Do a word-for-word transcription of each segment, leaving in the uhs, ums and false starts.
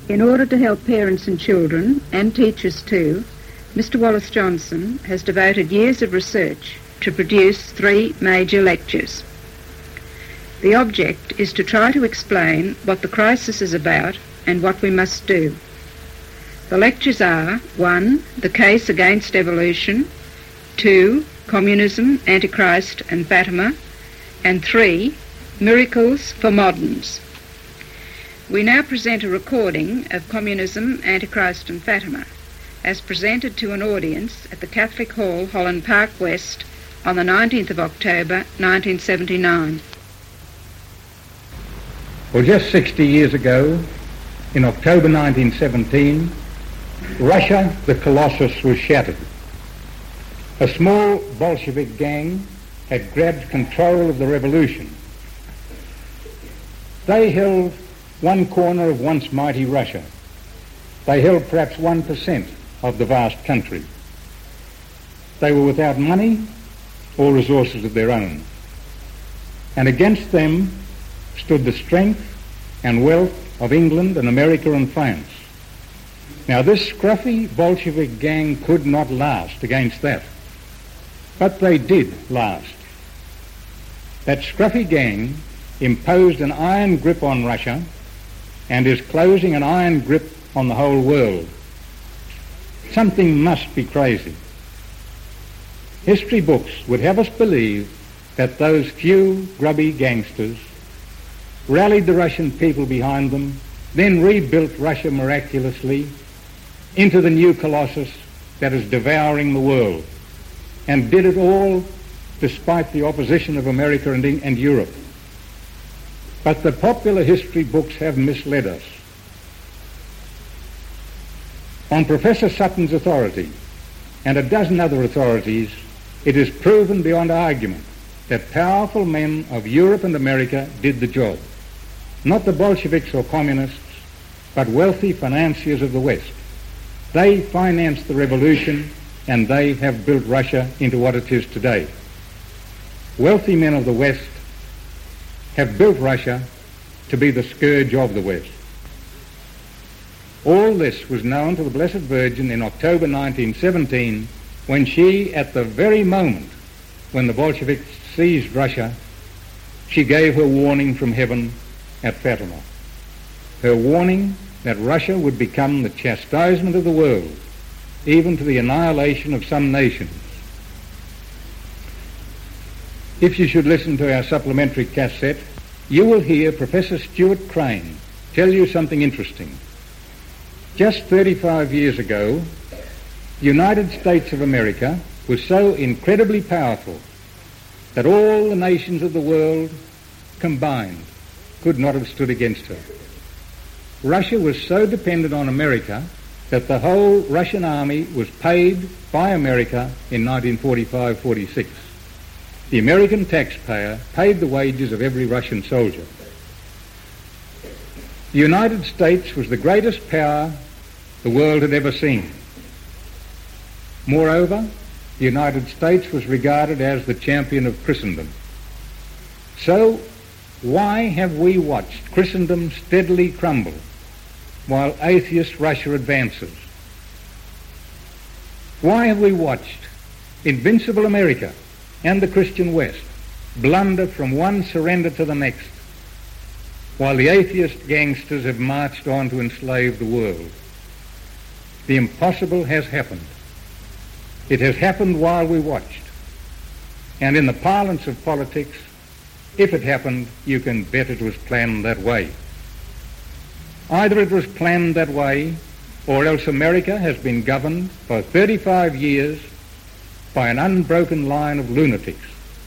In order to help parents and children, and teachers too, Mister Wallace Johnson has devoted years of research to produce three major lectures. The object is to try to explain what the crisis is about and what we must do. The lectures are: one, the case against evolution; two, communism, Antichrist and Fatima; and three, miracles for moderns. We now present a recording of Communism, Antichrist and Fatima, as presented to an audience at the Catholic Hall, Holland Park West, on the nineteenth of October, nineteen seventy-nine. Well, just sixty years ago, in October nineteen seventeen, Russia, the Colossus, was shattered. A small Bolshevik gang had grabbed control of the revolution. They held one corner of once mighty Russia. They held perhaps one percent of the vast country. They were without money or resources of their own. And against them stood the strength and wealth of England and America and France. Now, this scruffy Bolshevik gang could not last against that. But they did last. That scruffy gang imposed an iron grip on Russia and is closing an iron grip on the whole world. Something must be crazy. History books would have us believe that those few grubby gangsters rallied the Russian people behind them, then rebuilt Russia miraculously into the new Colossus that is devouring the world, and did it all despite the opposition of America and, and Europe. But the popular history books have misled us. On Professor Sutton's authority and a dozen other authorities, it is proven beyond argument that powerful men of Europe and America did the job. Not the Bolsheviks or communists, but wealthy financiers of the West. They financed the revolution, and they have built Russia into what it is today. Wealthy men of the West have built Russia to be the scourge of the West. All this was known to the Blessed Virgin in October nineteen seventeen, when she, at the very moment when the Bolsheviks seized Russia, she gave her warning from heaven at Fatima. Her warning that Russia would become the chastisement of the world, even to the annihilation of some nations. If you should listen to our supplementary cassette, you will hear Professor Stuart Crane tell you something interesting. Just thirty-five years ago, the United States of America was so incredibly powerful that all the nations of the world combined could not have stood against her. Russia was so dependent on America that the whole Russian army was paid by America in nineteen forty-five forty-six. The American taxpayer paid the wages of every Russian soldier. The United States was the greatest power the world had ever seen. Moreover, the United States was regarded as the champion of Christendom. So, why have we watched Christendom steadily crumble while atheist Russia advances? Why have we watched invincible America and the Christian West blunder from one surrender to the next, while the atheist gangsters have marched on to enslave the world? The impossible has happened. It has happened while we watched. And in the parlance of politics, if it happened, you can bet it was planned that way. Either it was planned that way, or else America has been governed for thirty-five years by an unbroken line of lunatics.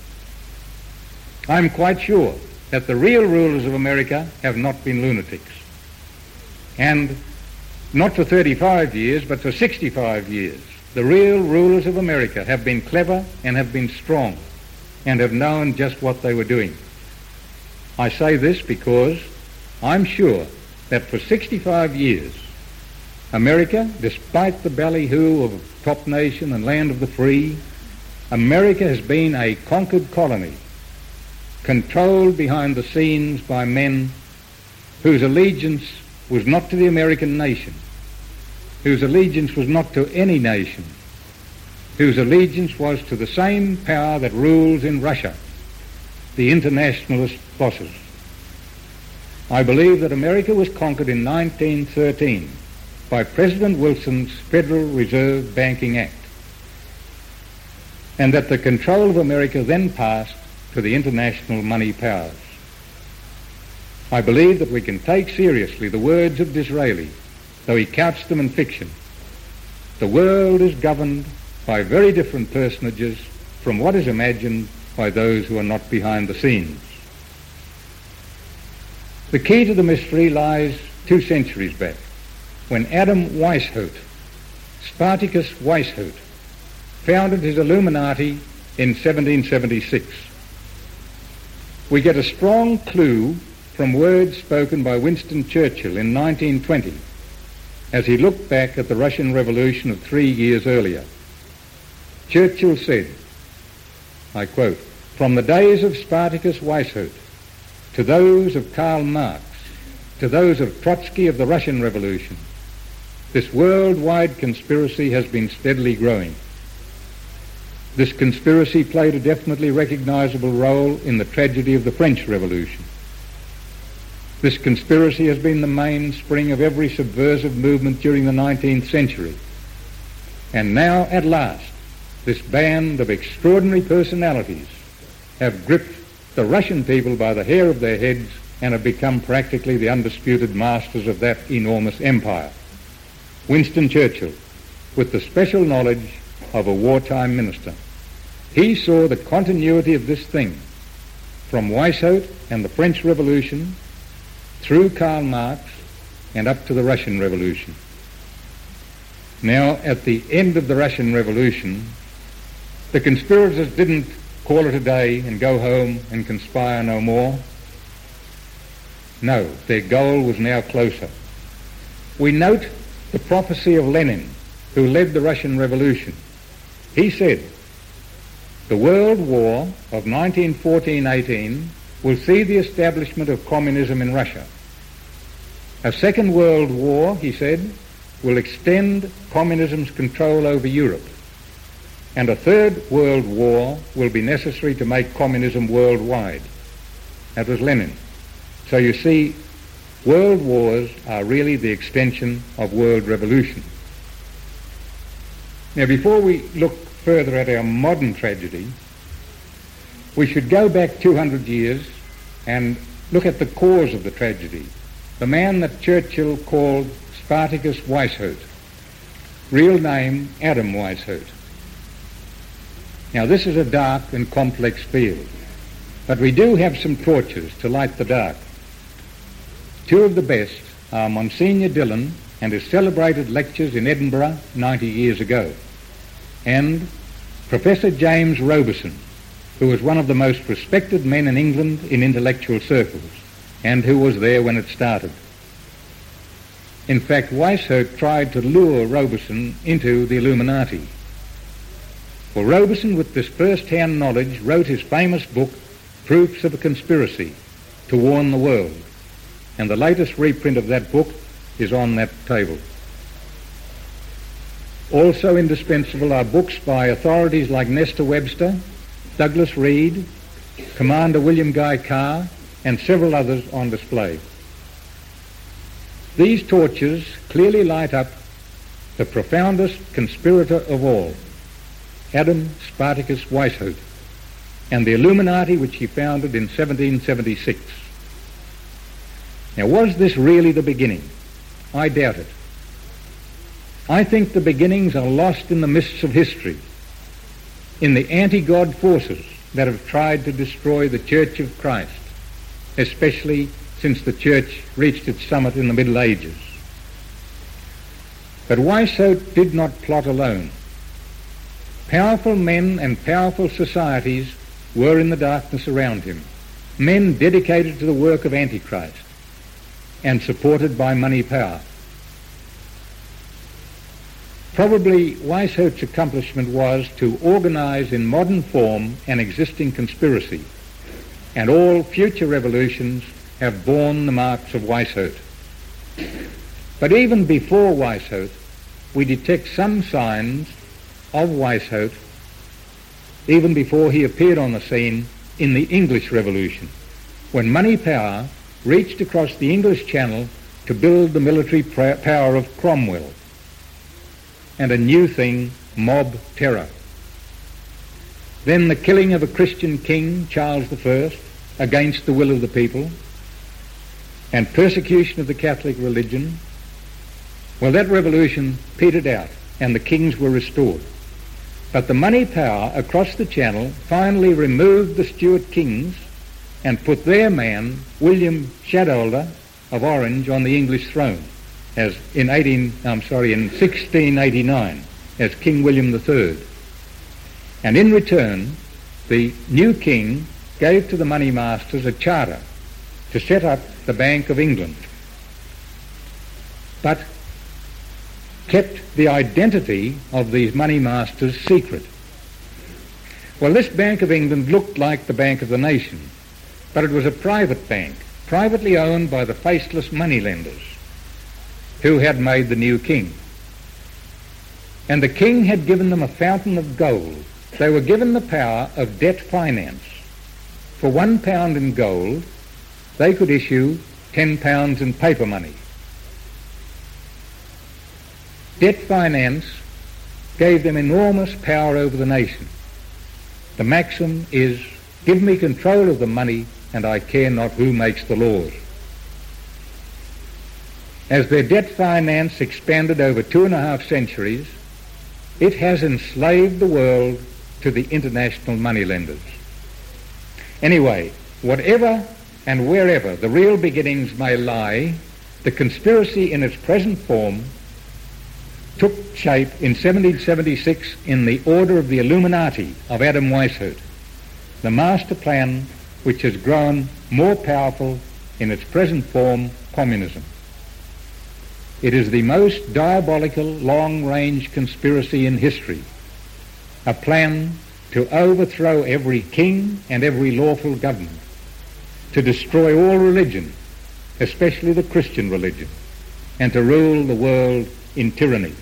I'm quite sure that the real rulers of America have not been lunatics. And not for thirty-five years, but for sixty-five years, the real rulers of America have been clever and have been strong and have known just what they were doing. I say this because I'm sure that for sixty-five years, America, despite the ballyhoo of top nation and land of the free, America has been a conquered colony, controlled behind the scenes by men whose allegiance was not to the American nation, whose allegiance was not to any nation, whose allegiance was to the same power that rules in Russia, the internationalist bosses. I believe that America was conquered in nineteen thirteen by President Wilson's Federal Reserve Banking Act, and that the control of America then passed to the international money powers. I believe that we can take seriously the words of Disraeli, though he couched them in fiction. The world is governed by very different personages from what is imagined by those who are not behind the scenes. The key to the mystery lies two centuries back, when Adam Weishaupt, Spartacus Weishaupt, founded his Illuminati in seventeen seventy-six. We get a strong clue from words spoken by Winston Churchill in nineteen twenty, as he looked back at the Russian Revolution of three years earlier. Churchill said, I quote, "From the days of Spartacus Weishaupt to those of Karl Marx, to those of Trotsky of the Russian Revolution, this worldwide conspiracy has been steadily growing. This conspiracy played a definitely recognizable role in the tragedy of the French Revolution. This conspiracy has been the mainspring of every subversive movement during the nineteenth century. And now, at last, this band of extraordinary personalities have gripped the Russian people by the hair of their heads and have become practically the undisputed masters of that enormous empire." Winston Churchill, with the special knowledge of a wartime minister. He saw the continuity of this thing from Weishaupt and the French Revolution through Karl Marx and up to the Russian Revolution. Now, at the end of the Russian Revolution, the conspirators didn't call it a day and go home and conspire no more. No, their goal was now closer. We note the prophecy of Lenin, who led the Russian Revolution. He said, "The World War of nineteen fourteen eighteen will see the establishment of communism in Russia. A second World War," he said, "will extend communism's control over Europe. And a third World War will be necessary to make communism worldwide." That was Lenin. So you see, world wars are really the extension of world revolution. Now, before we look further at our modern tragedy, we should go back two hundred years and look at the cause of the tragedy, the man that Churchill called Spartacus Weishaupt, real name Adam Weishaupt. Now, this is a dark and complex field, but we do have some torches to light the dark. Two of the best are Monsignor Dillon and his celebrated lectures in Edinburgh ninety years ago, and Professor James Robeson, who was one of the most respected men in England in intellectual circles, and who was there when it started. In fact, Weishaupt tried to lure Robeson into the Illuminati. Well, Robeson, with this first-hand knowledge, wrote his famous book, Proofs of a Conspiracy, to warn the world. And the latest reprint of that book is on that table. Also indispensable are books by authorities like Nestor Webster, Douglas Reed, Commander William Guy Carr, and several others on display. These torches clearly light up the profoundest conspirator of all, Adam Spartacus Weishaupt, and the Illuminati which he founded in seventeen seventy-six. Now, was this really the beginning? I doubt it. I think the beginnings are lost in the mists of history, in the anti-God forces that have tried to destroy the Church of Christ, especially since the Church reached its summit in the Middle Ages. But Weishaupt did not plot alone. Powerful men and powerful societies were in the darkness around him, men dedicated to the work of Antichrist and supported by money power. Probably Weishaupt's accomplishment was to organize in modern form an existing conspiracy, and all future revolutions have borne the marks of Weishaupt. But even before Weishaupt, we detect some signs of Weishaupt even before he appeared on the scene in the English Revolution, when money power reached across the English Channel to build the military power of Cromwell, and a new thing, mob terror. Then the killing of a Christian king, Charles the First, against the will of the people, and persecution of the Catholic religion. Well, that revolution petered out and the kings were restored. But the money power across the Channel finally removed the Stuart kings and put their man, William Shadolder of Orange, on the English throne as in eighteen I'm sorry in sixteen eighty-nine as King William the Third. And in return, the new king gave to the money masters a charter to set up the Bank of England, but kept the identity of these money masters secret. Well, this Bank of England looked like the Bank of the Nation, but it was a private bank, privately owned by the faceless moneylenders who had made the new king. And the king had given them a fountain of gold. They were given the power of debt finance. For one pound in gold, they could issue ten pounds in paper money. Debt finance gave them enormous power over the nation. The maxim is, give me control of the money and I care not who makes the laws. As their debt finance expanded over two and a half centuries, it has enslaved the world to the international moneylenders. Anyway, whatever and wherever the real beginnings may lie, the conspiracy in its present form took shape in seventeen seventy-six in the order of the Illuminati of Adam Weishaupt, the master plan which has grown more powerful in its present form, communism. It is the most diabolical long-range conspiracy in history, a plan to overthrow every king and every lawful government, to destroy all religion, especially the Christian religion, and to rule the world in tyranny.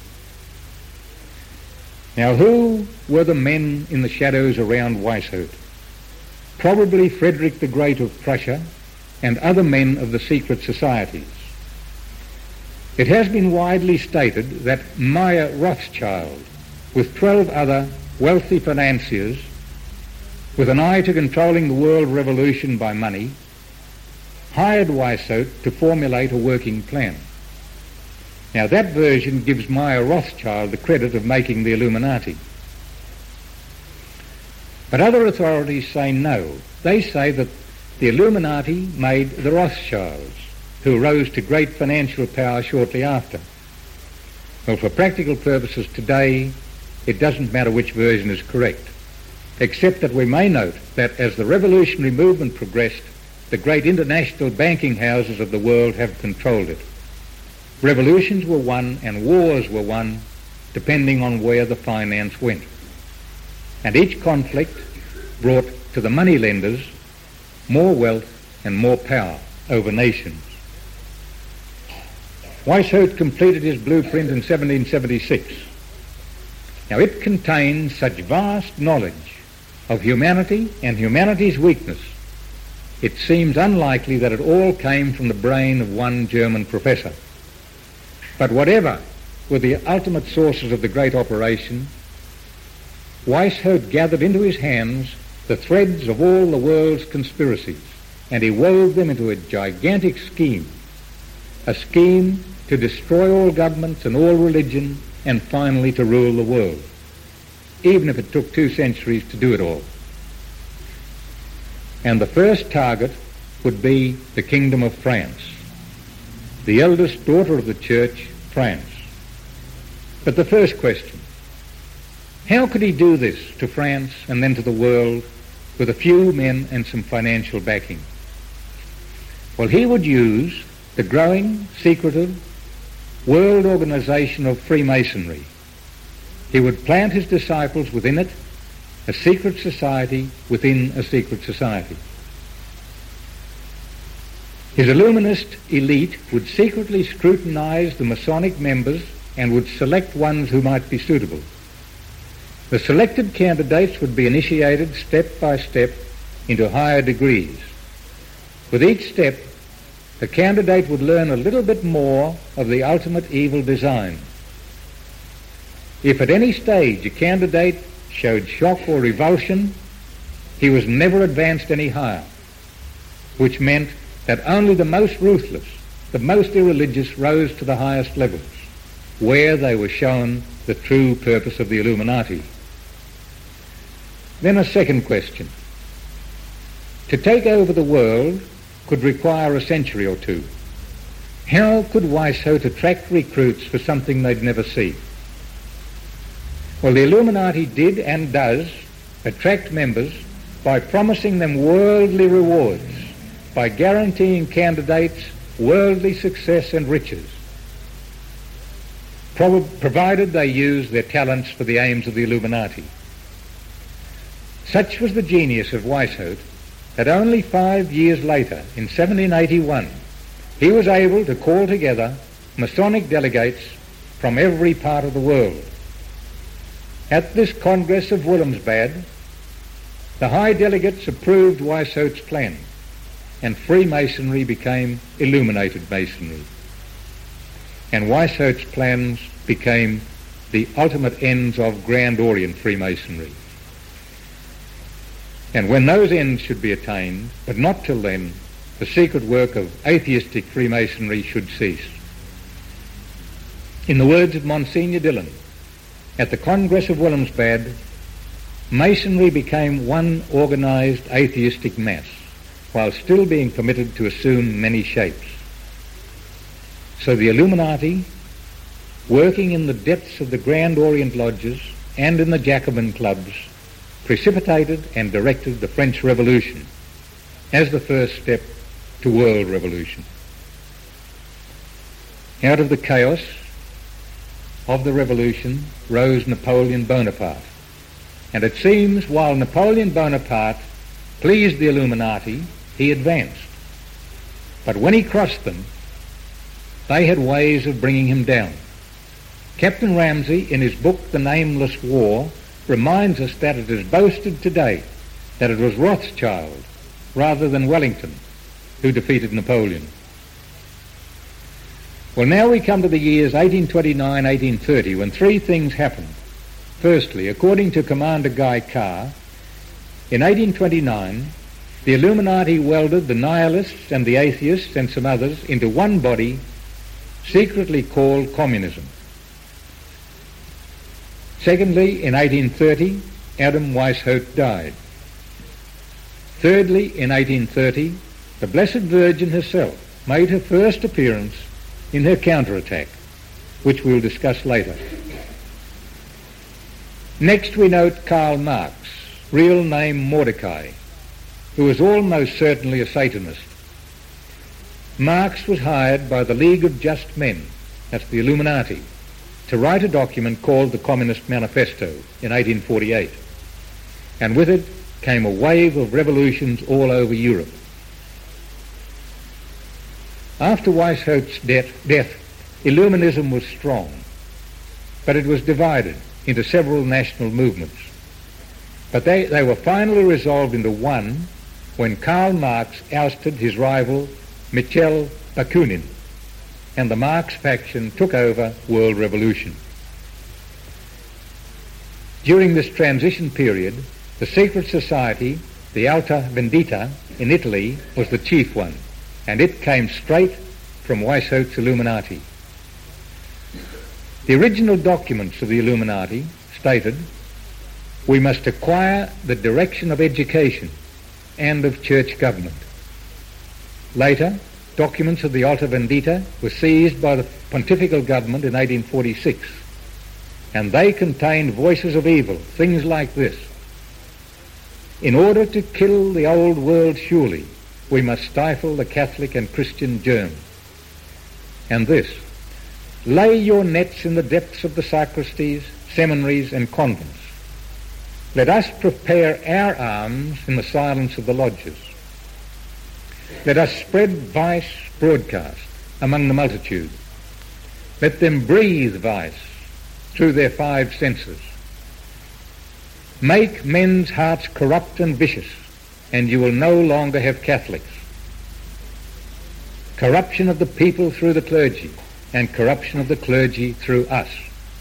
Now, who were the men in the shadows around Weishaupt? Probably Frederick the Great of Prussia and other men of the secret societies. It has been widely stated that Meyer Rothschild, with twelve other wealthy financiers, with an eye to controlling the world revolution by money, hired Weishaupt to formulate a working plan. Now, that version gives Meyer Rothschild the credit of making the Illuminati. But other authorities say no. They say that the Illuminati made the Rothschilds, who rose to great financial power shortly after. Well, for practical purposes today, it doesn't matter which version is correct, except that we may note that as the revolutionary movement progressed, the great international banking houses of the world have controlled it. Revolutions were won and wars were won depending on where the finance went. And each conflict brought to the moneylenders more wealth and more power over nations. Weishaupt completed his blueprint in seventeen seventy-six. Now, it contains such vast knowledge of humanity and humanity's weakness, it seems unlikely that it all came from the brain of one German professor. But whatever were the ultimate sources of the great operation, Weishaupt gathered into his hands the threads of all the world's conspiracies, and he wove them into a gigantic scheme, a scheme to destroy all governments and all religion, and finally to rule the world, even if it took two centuries to do it all. And the first target would be the Kingdom of France, the eldest daughter of the Church, France. But the first question, how could he do this to France and then to the world with a few men and some financial backing? Well, he would use the growing, secretive world organization of Freemasonry. He would plant his disciples within it, a secret society within a secret society. His Illuminist elite would secretly scrutinize the Masonic members and would select ones who might be suitable. The selected candidates would be initiated step by step into higher degrees. With each step, the candidate would learn a little bit more of the ultimate evil design. If at any stage a candidate showed shock or revulsion, he was never advanced any higher, which meant that only the most ruthless, the most irreligious rose to the highest levels, where they were shown the true purpose of the Illuminati. Then a second question. To take over the world could require a century or two. How could Weishaupt attract recruits for something they'd never see? Well, the Illuminati did and does attract members by promising them worldly rewards, by guaranteeing candidates worldly success and riches, provided they use their talents for the aims of the Illuminati. Such was the genius of Weishaupt that only five years later, in seventeen eighty-one, he was able to call together Masonic delegates from every part of the world. At this Congress of Wilhelmsbad, the high delegates approved Weishaupt's plan, and Freemasonry became illuminated Masonry. And Weishaupt's plans became the ultimate ends of Grand Orient Freemasonry. And when those ends should be attained, but not till then, the secret work of atheistic Freemasonry should cease. In the words of Monsignor Dillon, at the Congress of Wilhelmsbad, Masonry became one organized atheistic mass, while still being permitted to assume many shapes. So the Illuminati, working in the depths of the Grand Orient lodges and in the Jacobin clubs, precipitated and directed the French Revolution as the first step to world revolution. Out of the chaos of the revolution rose Napoleon Bonaparte. And it seems while Napoleon Bonaparte pleased the Illuminati, he advanced. But when he crossed them, they had ways of bringing him down. Captain Ramsay, in his book The Nameless War, reminds us that it is boasted today that it was Rothschild rather than Wellington who defeated Napoleon. Well, now we come to the years eighteen twenty-nine, eighteen thirty, when three things happened. Firstly, according to Commander Guy Carr, in eighteen twenty-nine, the Illuminati welded the nihilists and the atheists and some others into one body, secretly called communism. Secondly, in eighteen thirty, Adam Weishaupt died. Thirdly, in eighteen thirty, the Blessed Virgin herself made her first appearance in her counterattack, which we'll discuss later. Next we note Karl Marx, real name Mordecai, who was almost certainly a Satanist. Marx was hired by the League of Just Men, that's the Illuminati, to write a document called the Communist Manifesto in eighteen forty-eight. And with it came a wave of revolutions all over Europe. After Weishaupt's death, death, Illuminism was strong, but it was divided into several national movements. But they, they were finally resolved into one when Karl Marx ousted his rival Michel Bakunin, and the Marx faction took over world revolution. During this transition period, the secret society, the Alta Vendita in Italy, was the chief one, and it came straight from Weishaupt's Illuminati. The original documents of the Illuminati stated, "We must acquire the direction of education and of church government." Later, documents of the Alta Vendita were seized by the pontifical government in eighteen forty-six, and they contained voices of evil, things like this: "In order to kill the old world surely, we must stifle the Catholic and Christian germ." And this: "Lay your nets in the depths of the sacristies, seminaries and convents. Let us prepare our arms in the silence of the lodges." Let us spread vice broadcast among the multitude. Let them breathe vice through their five senses. Make men's hearts corrupt and vicious, and you will no longer have Catholics. Corruption of the people through the clergy, and corruption of the clergy through us.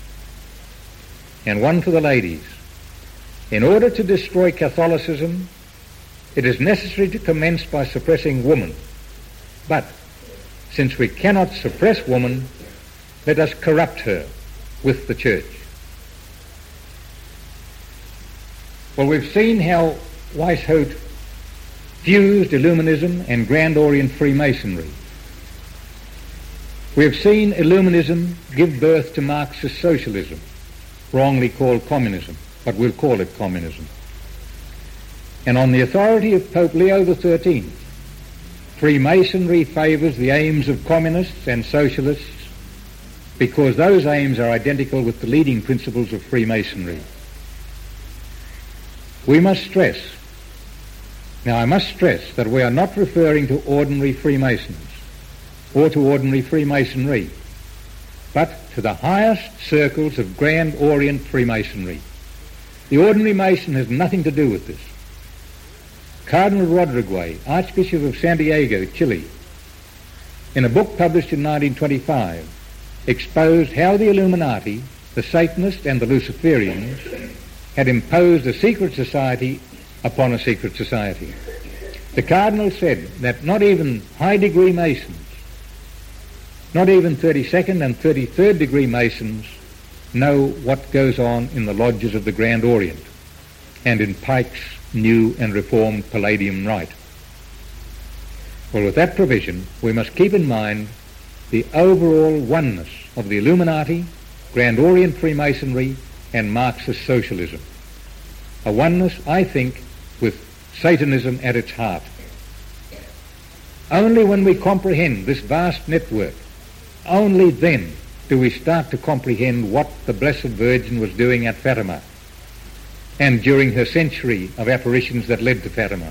And one for the ladies. In order to destroy Catholicism, it is necessary to commence by suppressing woman. But since we cannot suppress woman, let us corrupt her with the church. Well, we've seen how Weishaupt fused Illuminism and Grand Orient Freemasonry. We have seen Illuminism give birth to Marxist socialism, wrongly called communism, but we'll call it communism. And on the authority of Pope Leo the thirteenth, Freemasonry favours the aims of communists and socialists because those aims are identical with the leading principles of Freemasonry. We must stress, now I must stress that we are not referring to ordinary Freemasons or to ordinary Freemasonry, but to the highest circles of Grand Orient Freemasonry. The ordinary Mason has nothing to do with this. Cardinal Rodriguez, Archbishop of Santiago, Chile, in a book published in nineteen twenty-five, exposed how the Illuminati, the Satanists and the Luciferians had imposed a secret society upon a secret society. The Cardinal said that not even high-degree Masons, not even thirty-second and thirty-third degree Masons know what goes on in the lodges of the Grand Orient and in Pike's new and reformed Palladium Rite. Well, with that provision, we must keep in mind the overall oneness of the Illuminati, Grand Orient Freemasonry, and Marxist socialism. A oneness, I think, with Satanism at its heart. Only when we comprehend this vast network, only then do we start to comprehend what the Blessed Virgin was doing at Fatima and during her century of apparitions that led to Fatima.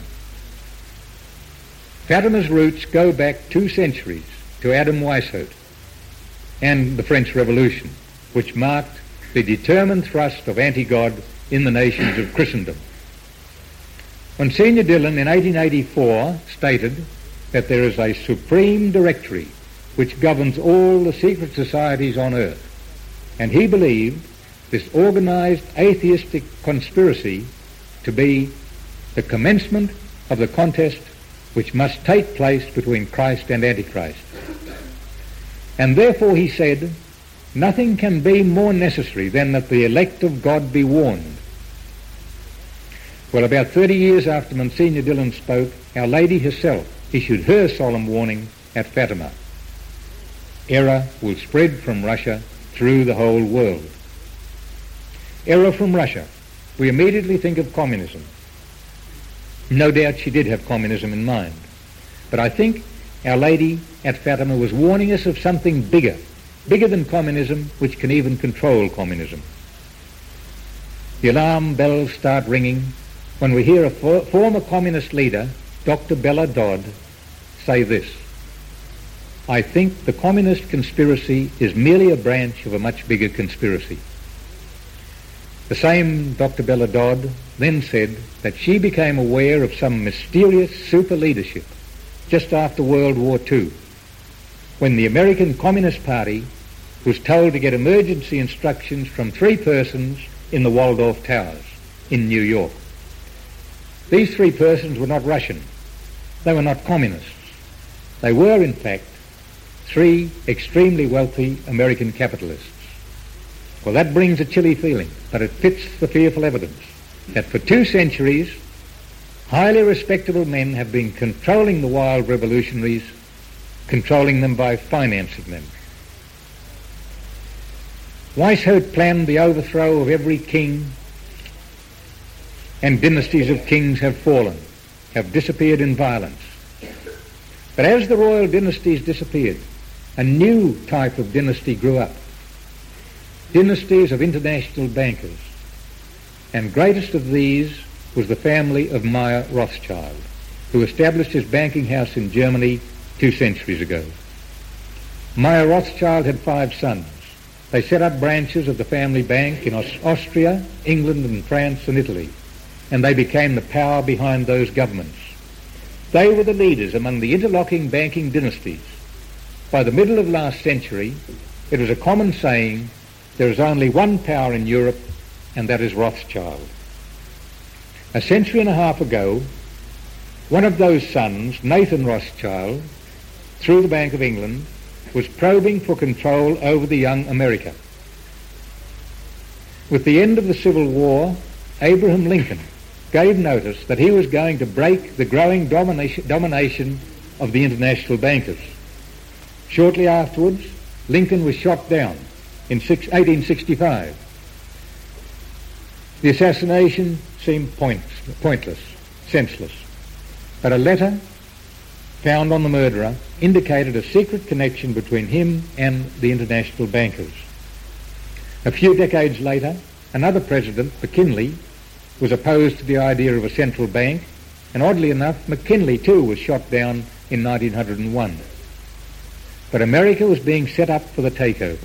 Fatima's roots go back two centuries to Adam Weishaupt and the French Revolution, which marked the determined thrust of anti-God in the nations of Christendom. Monsignor Dillon in eighteen eighty-four stated that there is a supreme directory which governs all the secret societies on earth, and he believed this organized atheistic conspiracy to be the commencement of the contest which must take place between Christ and Antichrist. And therefore, he said, nothing can be more necessary than that the elect of God be warned. Well, about thirty years after Monsignor Dillon spoke, Our Lady herself issued her solemn warning at Fatima. Error will spread from Russia through the whole world. Error from Russia. We immediately think of communism. No doubt she did have communism in mind. But I think Our Lady at Fatima was warning us of something bigger, bigger than communism, which can even control communism. The alarm bells start ringing when we hear a for- former communist leader, Doctor Bella Dodd, say this: I think the communist conspiracy is merely a branch of a much bigger conspiracy. The same Doctor Bella Dodd then said that she became aware of some mysterious super leadership just after World War Two, when the American Communist Party was told to get emergency instructions from three persons in the Waldorf Towers in New York. These three persons were not Russian. They were not communists. They were, in fact, three extremely wealthy American capitalists. Well, that brings a chilly feeling, but it fits the fearful evidence that for two centuries, highly respectable men have been controlling the wild revolutionaries, controlling them by financing them. Weishaupt planned the overthrow of every king, and dynasties of kings have fallen, have disappeared in violence. But as the royal dynasties disappeared, a new type of dynasty grew up. Dynasties of international bankers. And greatest of these was the family of Meyer Rothschild. who established his banking house in Germany two centuries ago. Meyer Rothschild had five sons. They set up branches of the family bank in Austria, England and France and Italy, and they became the power behind those governments. They were the leaders among the interlocking banking dynasties. By the middle of last century, it was a common saying, there is only one power in Europe, and that is Rothschild. A century and a half ago, one of those sons, Nathan Rothschild, through the Bank of England, was probing for control over the young America. With the end of the Civil War, Abraham Lincoln gave notice that he was going to break the growing domination, domination of the international bankers. Shortly afterwards, Lincoln was shot down in eighteen sixty-five. The assassination seemed point, pointless, senseless, but a letter found on the murderer indicated a secret connection between him and the international bankers. A few decades later, another president, McKinley, was opposed to the idea of a central bank, and oddly enough, McKinley too was shot down in nineteen oh one. But America was being set up for the takeover.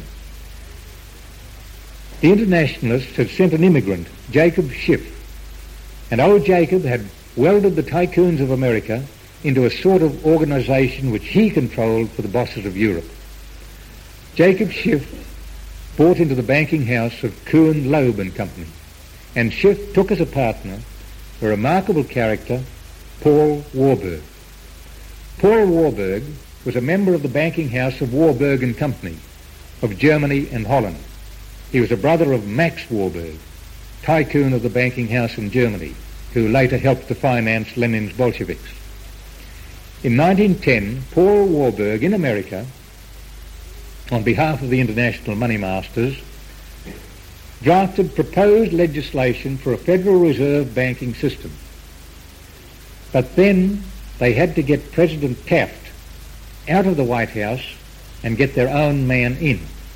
The internationalists had sent an immigrant, Jacob Schiff, and old Jacob had welded the tycoons of America into a sort of organization which he controlled for the bosses of Europe. Jacob Schiff bought into the banking house of Kuhn, Loeb and Company, and Schiff took as a partner a remarkable character, Paul Warburg. Paul Warburg was a member of the banking house of Warburg and Company of Germany and Holland. He was a brother of Max Warburg, tycoon of the banking house in Germany, who later helped to finance Lenin's Bolsheviks. In nineteen ten, Paul Warburg in America, on behalf of the international money masters, drafted proposed legislation for a Federal Reserve banking system. But then they had to get President Taft out of the White House and get their own man in.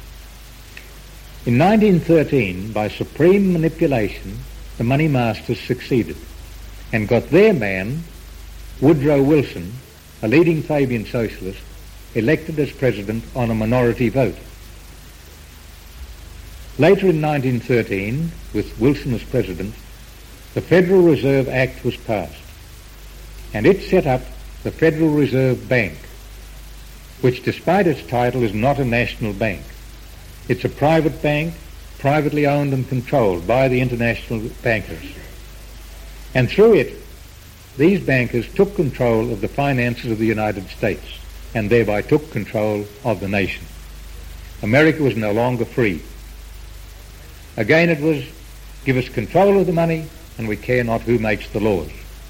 In nineteen thirteen, by supreme manipulation, the money masters succeeded and got their man, Woodrow Wilson, a leading Fabian socialist, elected as president on a minority vote. Later in nineteen thirteen, with Wilson as president, the Federal Reserve Act was passed, and it set up the Federal Reserve Bank, which despite its title is not a national bank. It's a private bank, privately owned and controlled by the international bankers. And through it, these bankers took control of the finances of the United States and thereby took control of the nation. America was no longer free. Again it was, give us control of the money and we care not who makes the laws.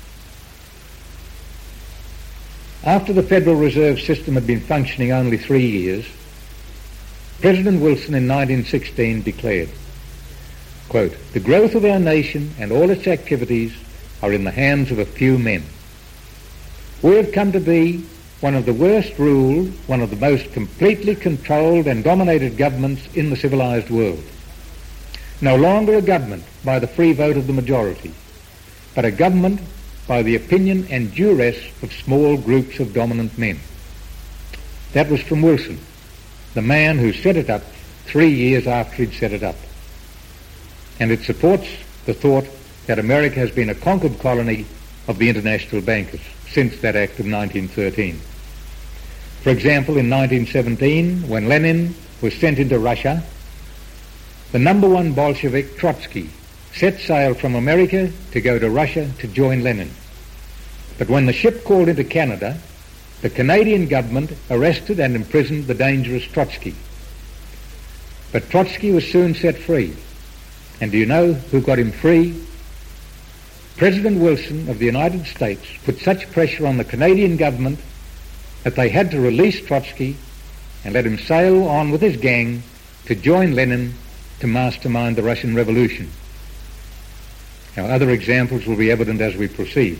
After the Federal Reserve System had been functioning only three years, President Wilson in nineteen sixteen declared, quote, "The growth of our nation and all its activities are in the hands of a few men. We have come to be one of the worst ruled, one of the most completely controlled and dominated governments in the civilized world. No longer a government by the free vote of the majority, but a government by the opinion and duress of small groups of dominant men." That was from Wilson, the man who set it up three years after he'd set it up. And it supports the thought that America has been a conquered colony of the international bankers since that act of nineteen thirteen. For example, in nineteen seventeen, when Lenin was sent into Russia, the number one Bolshevik, Trotsky, set sail from America to go to Russia to join Lenin. But when the ship called into Canada, the Canadian government arrested and imprisoned the dangerous Trotsky. But Trotsky was soon set free. And do you know who got him free? President Wilson of the United States put such pressure on the Canadian government that they had to release Trotsky and let him sail on with his gang to join Lenin to mastermind the Russian Revolution. Now, other examples will be evident as we proceed.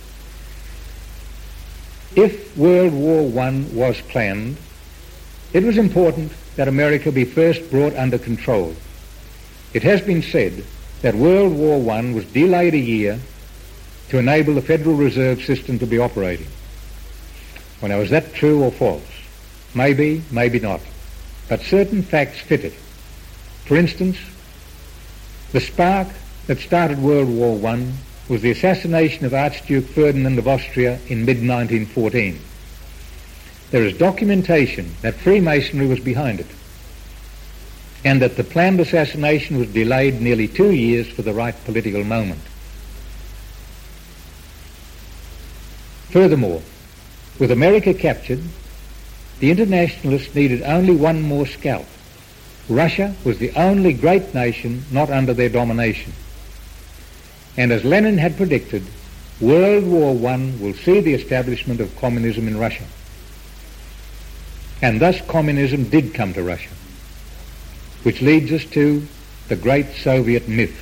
If World War One was planned, it was important that America be first brought under control. It has been said that World War One was delayed a year to enable the Federal Reserve System to be operating. Well, now, is that true or false? Maybe, maybe not. But certain facts fit it. For instance, the spark that started World War One was the assassination of Archduke Ferdinand of Austria in mid nineteen fourteen. There is documentation that Freemasonry was behind it, and that the planned assassination was delayed nearly two years for the right political moment. Furthermore, with America captured, the internationalists needed only one more scalp. Russia was the only great nation not under their domination. And as Lenin had predicted, World War One will see the establishment of communism in Russia. And thus communism did come to Russia, which leads us to the great Soviet myth.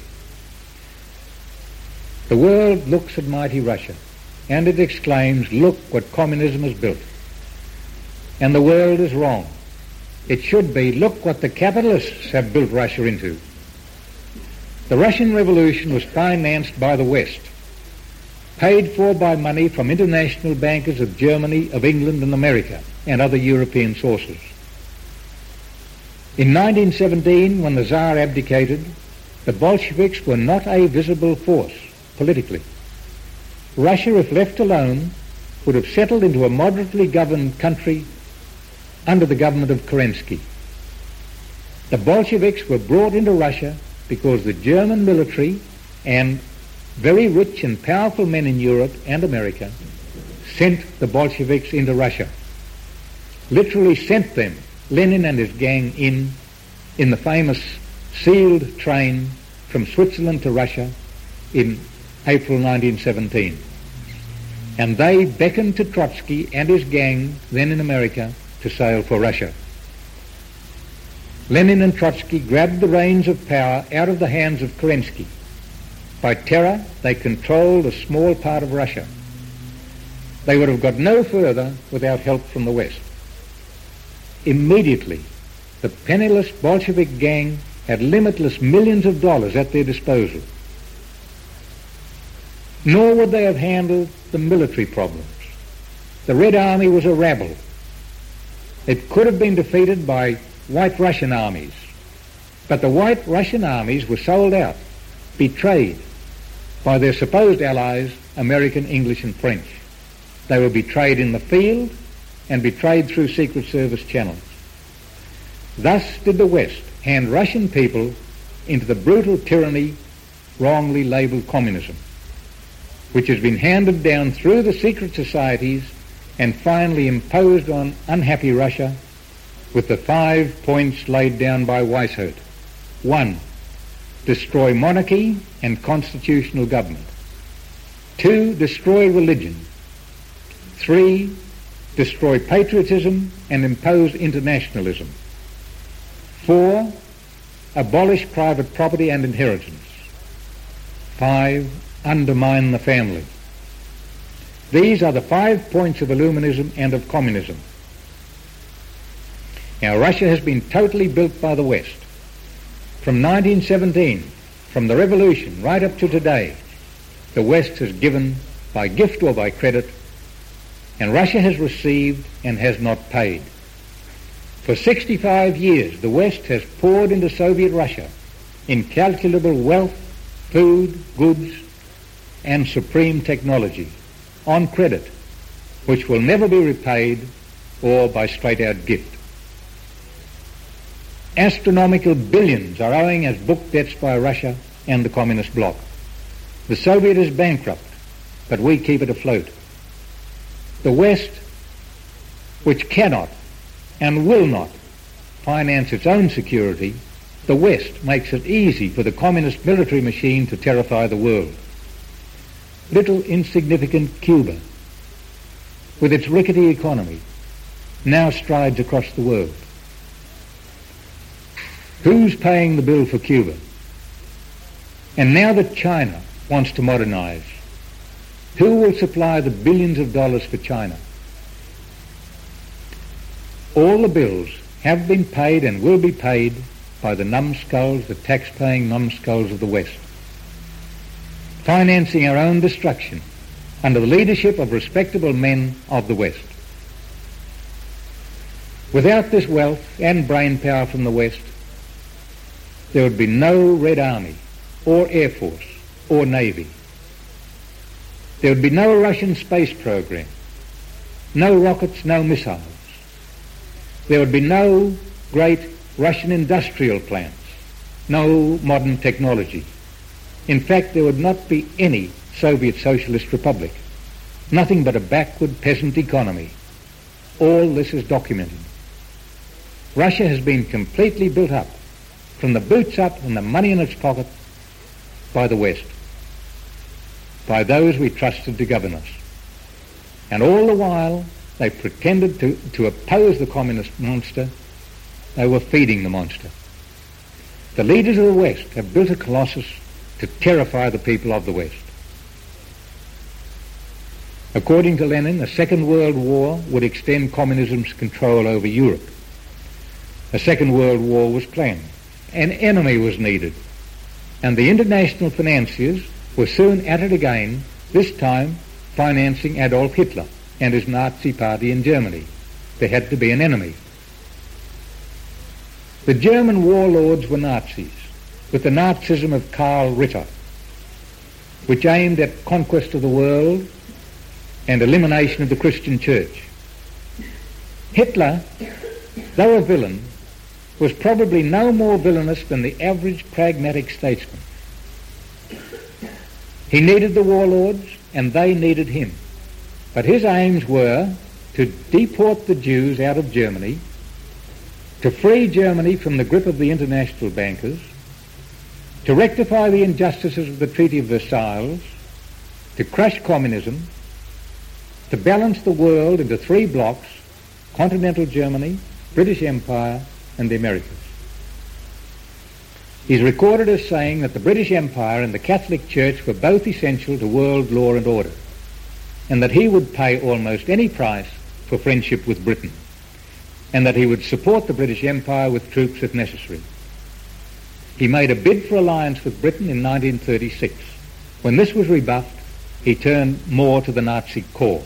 The world looks at mighty Russia, and it exclaims, "Look what communism has built." And the world is wrong. It should be, "Look what the capitalists have built Russia into." The Russian Revolution was financed by the West, paid for by money from international bankers of Germany, of England and America, and other European sources. In nineteen seventeen, when the Tsar abdicated, the Bolsheviks were not a visible force politically. Russia, if left alone, would have settled into a moderately governed country under the government of Kerensky. The Bolsheviks were brought into Russia because the German military and very rich and powerful men in Europe and America sent the Bolsheviks into Russia. Literally sent them, Lenin and his gang, in in the famous sealed train from Switzerland to Russia in April nineteen seventeen. And they beckoned to Trotsky and his gang, then in America, to sail for Russia. Lenin and Trotsky grabbed the reins of power out of the hands of Kerensky. By terror, they controlled a small part of Russia. They would have got no further without help from the West. Immediately, the penniless Bolshevik gang had limitless millions of dollars at their disposal. Nor would they have handled the military problems. The Red Army was a rabble. It could have been defeated by white Russian armies. But the white Russian armies were sold out, betrayed by their supposed allies, American, English and French. They were betrayed in the field and betrayed through Secret Service channels. Thus did the West hand Russian people into the brutal tyranny wrongly labelled communism, which has been handed down through the secret societies and finally imposed on unhappy Russia with the five points laid down by Weishaupt. One, destroy monarchy and constitutional government. Two, destroy religion. Three, destroy patriotism and impose internationalism. Four, abolish private property and inheritance. Five, undermine the family. These are the five points of Illuminism and of communism. Now, Russia has been totally built by the West. From nineteen seventeen, from the revolution right up to today, the West has given by gift or by credit, and Russia has received and has not paid. For sixty-five years, the West has poured into Soviet Russia incalculable wealth, food, goods, and supreme technology on credit, which will never be repaid or by straight-out gift. Astronomical billions are owing as book debts by Russia and the communist bloc. The Soviet is bankrupt, but we keep it afloat. The West, which cannot and will not finance its own security, the West makes it easy for the communist military machine to terrify the world. Little insignificant Cuba, with its rickety economy, now strides across the world. Who's paying the bill for Cuba? And now that China wants to modernize, who will supply the billions of dollars for China? All the bills have been paid and will be paid by the numbskulls, the tax-paying numbskulls of the West. financing our own destruction under the leadership of respectable men of the West. Without this wealth and brain power from the West, there would be no Red Army or Air Force or Navy. There would be no Russian space program, no rockets, no missiles. There would be no great Russian industrial plants, no modern technology. In fact, there would not be any Soviet Socialist Republic, nothing but a backward peasant economy. All this is documented. Russia has been completely built up, from the boots up and the money in its pocket, by the West, by those we trusted to govern us. And all the while they pretended to, to oppose the communist monster, they were feeding the monster. The leaders of the West have built a colossus to terrify the people of the West. According to Lenin, a Second World War would extend communism's control over Europe. A Second World War was planned. An enemy was needed. And the international financiers were soon at it again, this time financing Adolf Hitler and his Nazi party in Germany. There had to be an enemy. The German warlords were Nazis, with the Nazism of Karl Ritter, which aimed at conquest of the world and elimination of the Christian church. Hitler, though a villain, was probably no more villainous than the average pragmatic statesman. He needed the warlords and they needed him. But his aims were to deport the Jews out of Germany, to free Germany from the grip of the international bankers, to rectify the injustices of the Treaty of Versailles, to crush communism, to balance the world into three blocks: continental Germany, British Empire, and the Americas. He's recorded as saying that the British Empire and the Catholic Church were both essential to world law and order, and that he would pay almost any price for friendship with Britain, and that he would support the British Empire with troops if necessary. He made a bid for alliance with Britain in nineteen thirty-six. When this was rebuffed, he turned more to the Nazi core.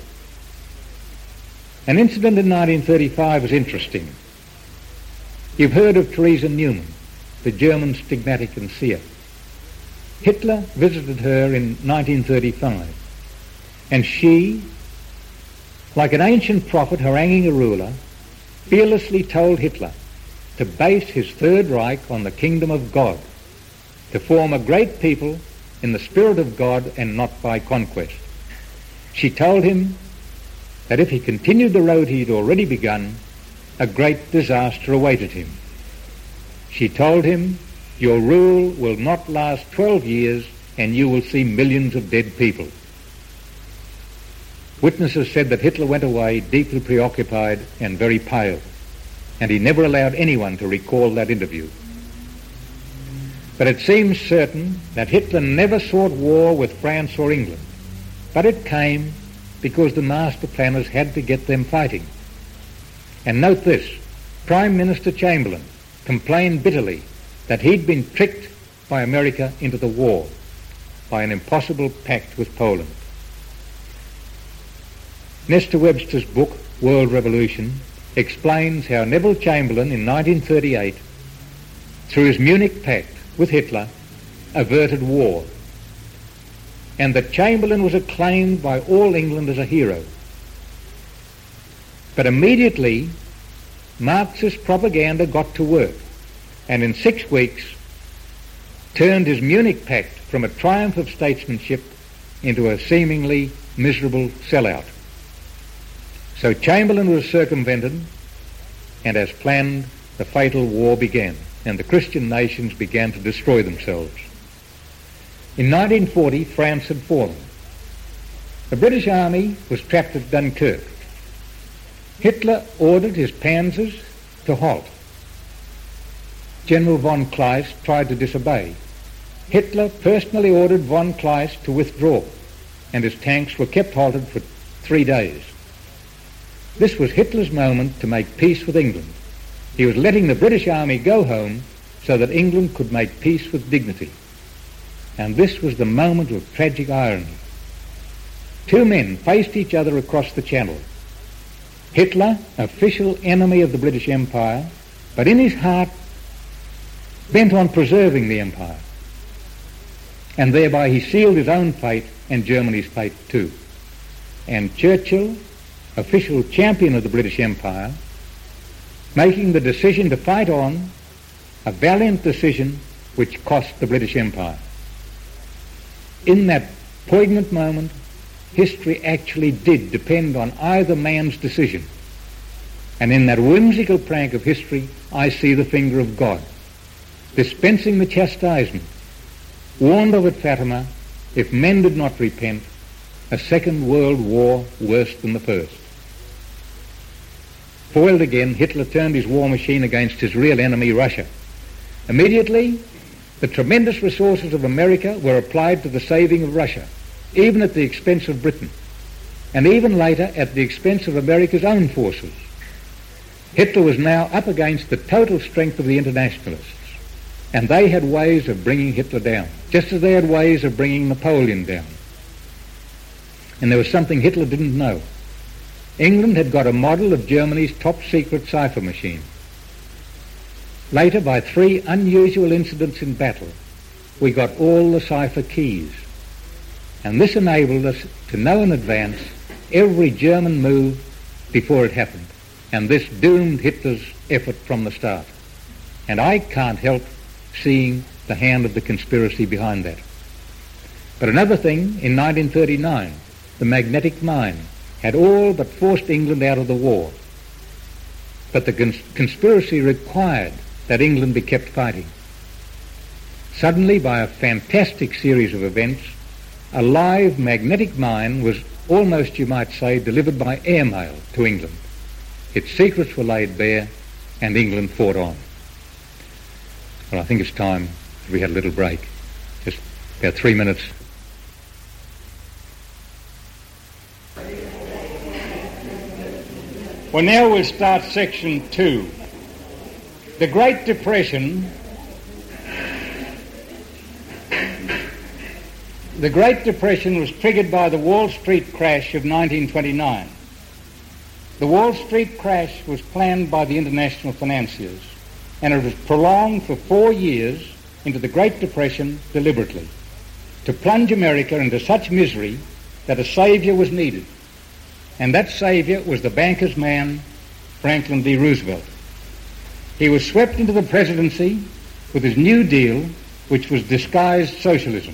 An incident in nineteen thirty-five was interesting. You've heard of Theresa Neumann, the German stigmatic and seer. Hitler visited her in nineteen thirty-five, and she, like an ancient prophet haranguing a ruler, fearlessly told Hitler to base his Third Reich on the kingdom of God, to form a great people in the spirit of God and not by conquest. She told him that if he continued the road he had already begun, a great disaster awaited him. She told him, "Your rule will not last twelve years and you will see millions of dead people." Witnesses said that Hitler went away deeply preoccupied and very pale, and he never allowed anyone to recall that interview. But it seems certain that Hitler never sought war with France or England, but it came because the master planners had to get them fighting. And note this, Prime Minister Chamberlain complained bitterly that he'd been tricked by America into the war by an impossible pact with Poland. Nestor Webster's book, World Revolution, explains how Neville Chamberlain in nineteen thirty-eight, through his Munich Pact with Hitler, averted war, and that Chamberlain was acclaimed by all England as a hero. But immediately, Marxist propaganda got to work, and in six weeks turned his Munich Pact from a triumph of statesmanship into a seemingly miserable sellout. So Chamberlain was circumvented, and as planned, the fatal war began, and the Christian nations began to destroy themselves. In nineteen forty, France had fallen. The British Army was trapped at Dunkirk. Hitler ordered his panzers to halt. General von Kleist tried to disobey. Hitler personally ordered von Kleist to withdraw, and his tanks were kept halted for three days. This was Hitler's moment to make peace with England. He was letting the British Army go home so that England could make peace with dignity. And this was the moment of tragic irony. Two men faced each other across the Channel. Hitler, official enemy of the British Empire, but in his heart bent on preserving the empire. And thereby he sealed his own fate and Germany's fate too. And Churchill, official champion of the British Empire, making the decision to fight on, a valiant decision which cost the British Empire. In that poignant moment, history actually did depend on either man's decision. And in that whimsical prank of history, I see the finger of God, dispensing the chastisement, warned of at Fatima, if men did not repent, a second world war worse than the first. Foiled again, Hitler turned his war machine against his real enemy, Russia. Immediately, the tremendous resources of America were applied to the saving of Russia, even at the expense of Britain, and even later at the expense of America's own forces. Hitler was now up against the total strength of the internationalists, and they had ways of bringing Hitler down, just as they had ways of bringing Napoleon down. And there was something Hitler didn't know. England had got a model of Germany's top-secret cipher machine. Later, by three unusual incidents in battle, we got all the cipher keys. And this enabled us to know in advance every German move before it happened. And this doomed Hitler's effort from the start. And I can't help seeing the hand of the conspiracy behind that. But another thing, in nineteen thirty-nine, the magnetic mine had all but forced England out of the war. But the cons- conspiracy required that England be kept fighting. Suddenly, by a fantastic series of events, a live magnetic mine was almost, you might say, delivered by airmail to England. Its secrets were laid bare, and England fought on. Well, I think it's time that we had a little break. Just about three minutes. Well, now we'll start section two. The Great Depression. The Great Depression was triggered by the Wall Street crash of nineteen twenty-nine. The Wall Street crash was planned by the international financiers, and it was prolonged for four years into the Great Depression deliberately, to plunge America into such misery that a saviour was needed. And that saviour was the banker's man, Franklin D. Roosevelt. He was swept into the presidency with his New Deal, which was disguised socialism.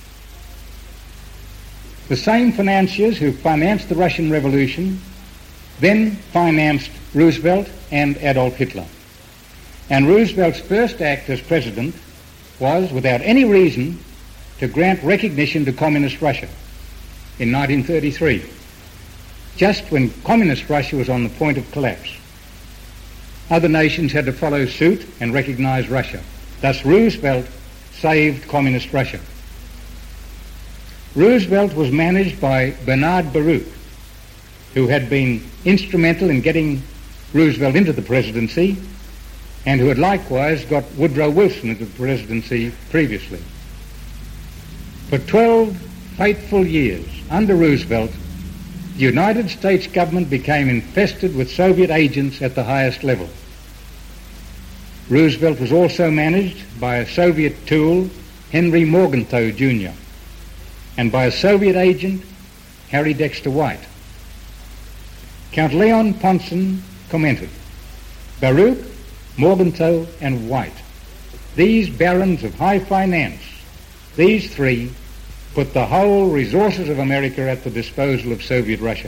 The same financiers who financed the Russian Revolution then financed Roosevelt and Adolf Hitler. And Roosevelt's first act as president was, without any reason, to grant recognition to Communist Russia in nineteen thirty-three, just when Communist Russia was on the point of collapse. Other nations had to follow suit and recognize Russia. Thus Roosevelt saved Communist Russia. Roosevelt was managed by Bernard Baruch, who had been instrumental in getting Roosevelt into the presidency and who had likewise got Woodrow Wilson into the presidency previously. For twelve fateful years under Roosevelt, the United States government became infested with Soviet agents at the highest level. Roosevelt was also managed by a Soviet tool, Henry Morgenthau Junior, and by a Soviet agent, Harry Dexter White. Count Leon Ponson commented, Baruch, Morgenthau, and White, these barons of high finance, these three put the whole resources of America at the disposal of Soviet Russia.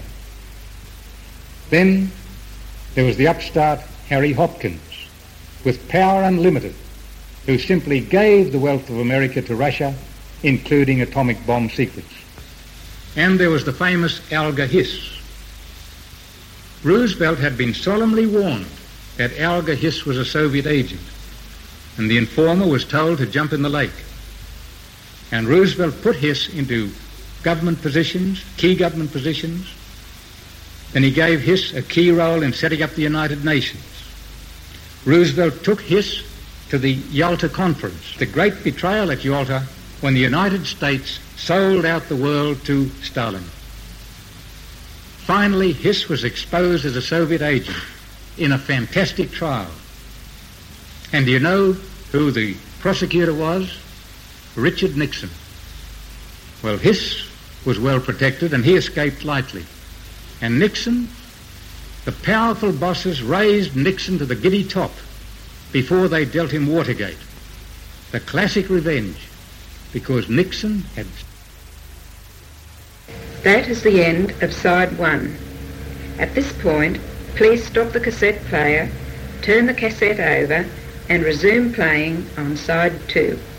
Then there was the upstart Harry Hopkins, with power unlimited, who simply gave the wealth of America to Russia, including atomic bomb secrets. And there was the famous Alger Hiss. Roosevelt had been solemnly warned that Alger Hiss was a Soviet agent, and the informer was told to jump in the lake. And Roosevelt put Hiss into government positions, key government positions. Then he gave Hiss a key role in setting up the United Nations. Roosevelt took Hiss to the Yalta Conference. The great betrayal at Yalta when the United States sold out the world to Stalin. Finally, Hiss was exposed as a Soviet agent in a fantastic trial. And do you know who the prosecutor was? Richard Nixon. Well, Hiss was well protected and he escaped lightly. And Nixon, the powerful bosses raised Nixon to the giddy top before they dealt him Watergate. The classic revenge, because Nixon had... That is the end of side one. At this point, please stop the cassette player, turn the cassette over and resume playing on side two.